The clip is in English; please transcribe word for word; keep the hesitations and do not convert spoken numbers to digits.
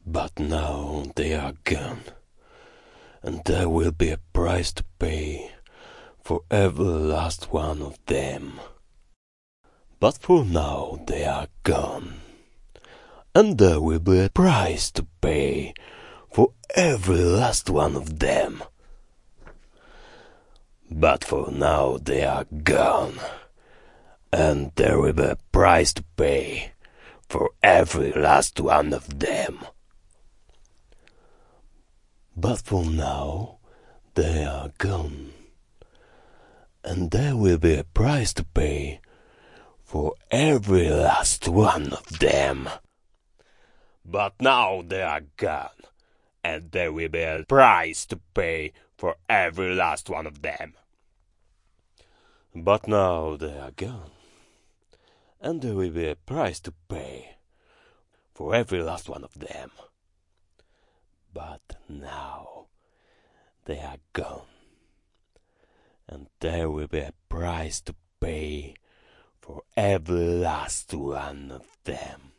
But now they are gone, and there will be a price to pay for every last one of them. But for now they are gone, and there will be a price to pay for every last one of them. But for now they are gone, and there will be a price to pay for every last one of them. But for now they are gone, and there will be a price to pay for every last one of them. But now they are gone, and there will be a price to pay for every last one of them. But now they are gone, and there will be a price to pay for every last one of them. But now they are gone, and there will be a price to pay for every last one of them.